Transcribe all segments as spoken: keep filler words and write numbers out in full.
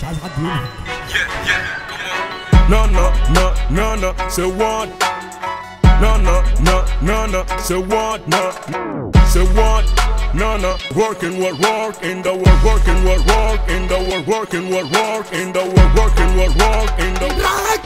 مش عايز حد يقول. No, no, no, no, no, say what? No, no, no, no, no, say what? No, say what? No, no, working what work in the world, working what work in the world, working what work in the world, working what work in the world.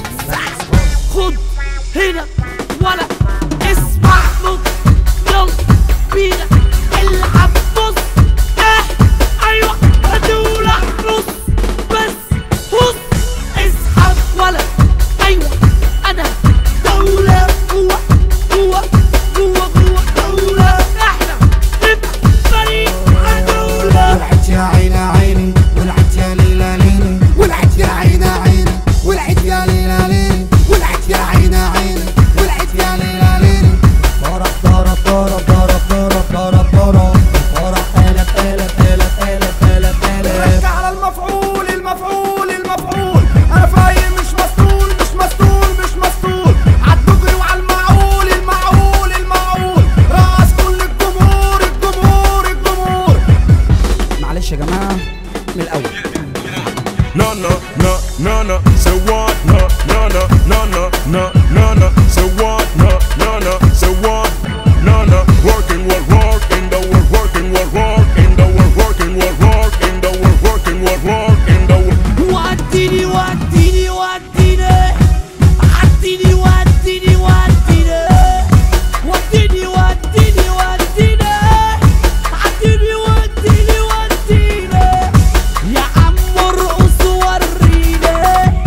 خد هنا ولا اسمع نص يلا بينا العب بص اه ايوه هدولة نص بس بص اسحب ولا ايوه انا دولة جوه جوه جوه جوه دولة احنا نبقى فريق دولة. ولعت يا عيني عيني ولعت يا ليلى ليلي ولعت يا عيني عيني ولعت يا ليلى ليلي ولعت يا عيني عيني ولعت يا ليلى ليلي. ضرب ضرب ضرب ضرب ضرب ضرب ضرب ضرب قلب قلب قلب قلب قلب قلب. ركع على المفعول المفعول المفعول. انا فايق مش مسطول مش مسطول مش مسطول. عالدغري وعلى المعقول المعقول المعقول. راس كل الجمهور الجمهور الجمهور. معلش يا جماعه من الاول. No, no, no, no, no, say what? No, no, no, no, no, no, no, no, say what? No, no, no, say what? No, no, working what work in the world, working what work in the world, working what work in the world, working what work in the world. وديني وديني وديني عديني وديني وديني وديني وديني وديني عديني وديني وديني. يا عم ارقص وريني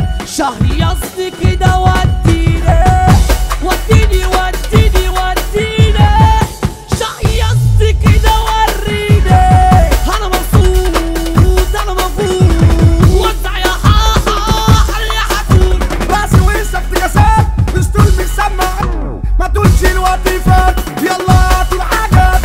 شهيصني كده وديني وديني وديني وديني شهيصني كده وريني. انا مبسوط انا مبسوط وزع يا حاحا يا حكون. راسي وسط جسد مش طول مش سمع. ما تقولش الوقت فات يلا هاتوا الحاجات.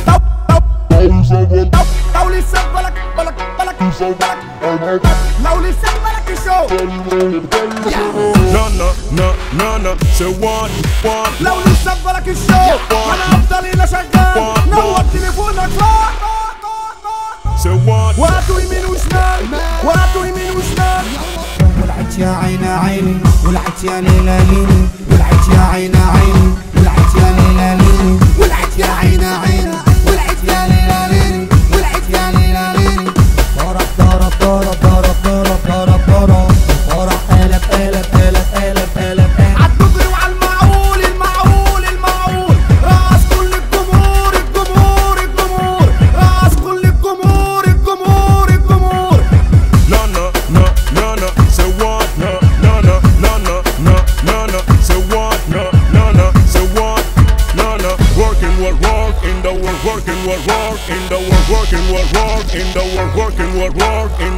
لو لسه بالك بالك بالك بالك لو لسه بالك الشو. No, no, no, no, no, say what? What? لو لسه بالك الشو انا افضل هنا شغال. نور تليفونك فوق. Say what? وهاتوا يمين وشمال وهاتوا يمين وشمال. ولعت يا عيني عيني ولعت يا ليلى ليلي ولعت يا عيني عيني ولعت يا ليلى ليلي ولعت يا عيني عيني ولعت يا ليلى ليلي ولعت يا ليلى ليلي. ضرب ضرب ضرب ضرب ضرب ضرب ضرب ضرب قلب قلب قلب قلب قلب قلب. عالدغري وعلى المعقول المعقول المعقول. راس كل الجمهور الجمهور الجمهور. راس كل الجمهور الجمهور الجمهور. No, no, no, no, no, say what? No, no, no, no, no, no, no, no, say what? No, no, no, say what? No, no, working what work in the world, working what work in the world, working what work in the world, working what work in